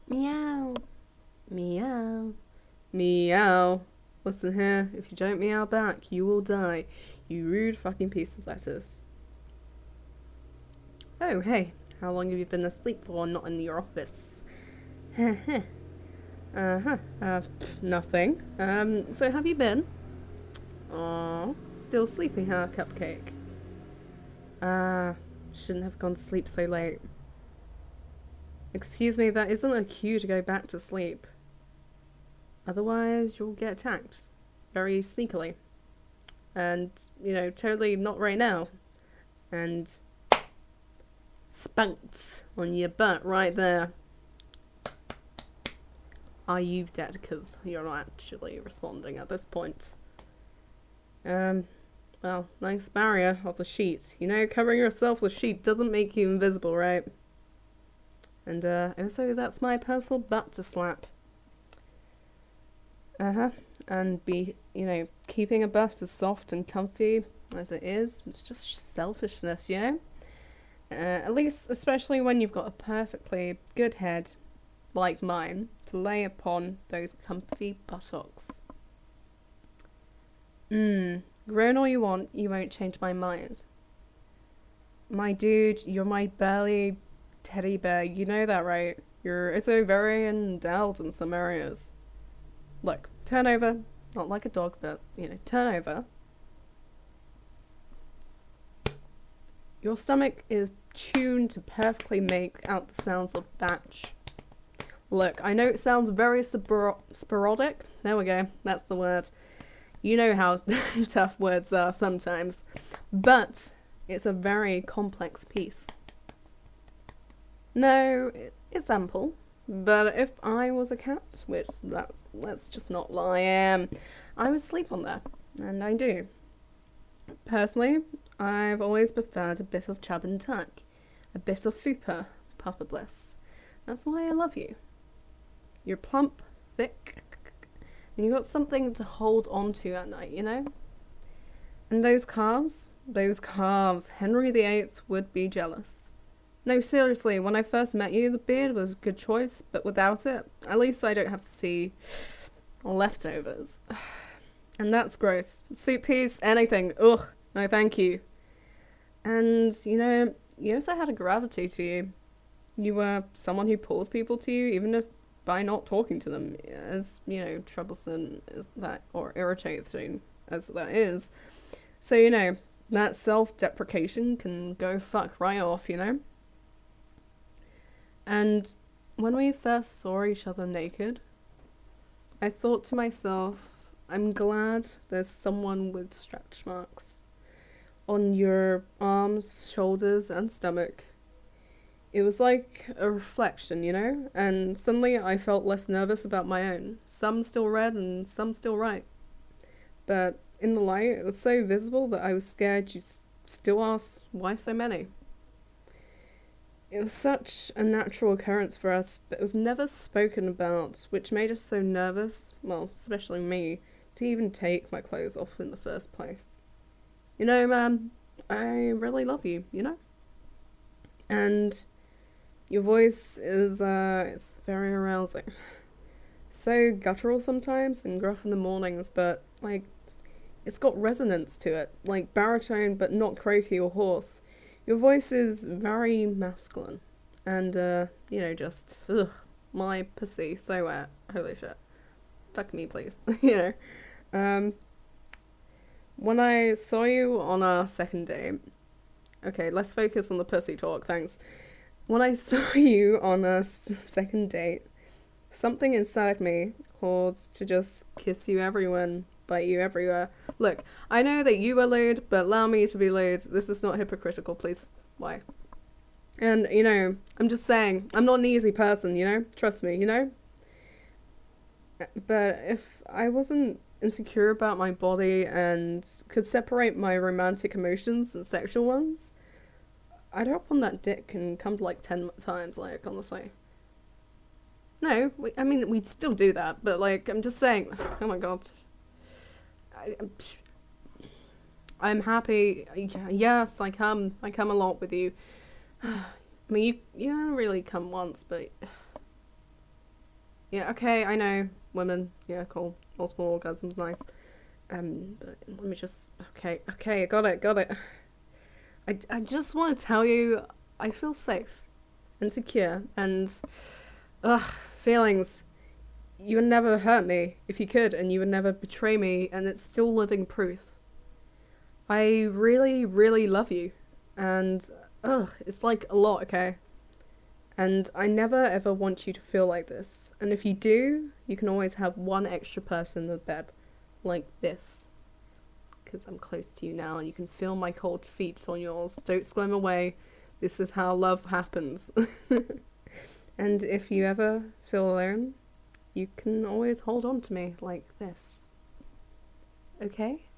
Meow. Meow. Meow. Listen here, if you don't meow back, you will die. You rude fucking piece of lettuce. Oh, hey. How long have you been asleep for, not in your office? uh-huh. Nothing. So have you been? Aw, still sleeping, huh, Cupcake? Shouldn't have gone to sleep so late. Excuse me, that isn't a cue to go back to sleep. Otherwise, you'll get attacked. Very sneakily. And, totally not right now. And spunked on your butt right there. Are you dead? Because you're not actually responding at this point. Well, nice barrier of the sheet. Covering yourself with a sheet doesn't make you invisible, right? And, also, that's my personal butt to slap. And be, keeping a butt as soft and comfy as it is, it's just selfishness, at least, especially when you've got a perfectly good head, like mine, to lay upon those comfy buttocks. Groan all you want, you won't change my mind. My dude, you're my burly teddy bear, you know that, right? You're so very endowed in some areas. Look, turn over. Not like a dog, but, turn over. Your stomach is tuned to perfectly make out the sounds of batch. Look, I know it sounds very sporadic. There we go. That's the word. You know how tough words are sometimes. But it's a very complex piece. No, it's ample. But if I was a cat, which let's just not lie, I would sleep on there. And I do. Personally, I've always preferred a bit of chub and tuck. A bit of fupa, Papa Bliss. That's why I love you. You're plump, thick, and you've got something to hold on to at night, And those calves, Henry VIII would be jealous. No, seriously, when I first met you, the beard was a good choice, but without it, at least I don't have to see leftovers. And that's gross. Soup piece, anything. Ugh, no thank you. And, you also had a gravity to you. You were someone who pulled people to you, even if by not talking to them, as, troublesome as that, or irritating as that is. So, that self-deprecation can go fuck right off, And when we first saw each other naked, I thought to myself, I'm glad there's someone with stretch marks on your arms, shoulders, and stomach. It was like a reflection, And suddenly I felt less nervous about my own. Some still red and some still right. But in the light, it was so visible that I was scared you'd still ask, why so many? It was such a natural occurrence for us, but it was never spoken about, which made us so nervous, well, especially me, to even take my clothes off in the first place. Man, I really love you, And your voice is, it's very arousing. So guttural sometimes and gruff in the mornings, but, it's got resonance to it, like baritone but not croaky or hoarse. Your voice is very masculine. And, just, my pussy, so wet. Holy shit. Fuck me, please. When I saw you on our second date... Okay, let's focus on the pussy talk, thanks. When I saw you on our second date, something inside me called to just kiss you everywhere, bite you everywhere. Look, I know that you are lewd, but allow me to be lewd. This is not hypocritical, please. Why? And, I'm just saying, I'm not an easy person, Trust me, But if I wasn't insecure about my body and could separate my romantic emotions and sexual ones, I'd hop on that dick and come 10 times, honestly. No, we'd still do that, but, I'm just saying, oh my god. I'm happy. Yes, I come a lot with you. You don't really come once, but Yeah, okay, I know. Women, yeah, cool. Multiple orgasms, nice. But let me just. Okay, got it. I just want to tell you, I feel safe and secure, and. Ugh, feelings. You would never hurt me if you could, and you would never betray me, and it's still living proof. I really, really love you, and. Ugh, it's like a lot, okay? And I never ever want you to feel like this. And if you do, you can always have one extra person in the bed. Like this. Because I'm close to you now and you can feel my cold feet on yours. Don't swim away. This is how love happens. And if you ever feel alone, you can always hold on to me like this. Okay?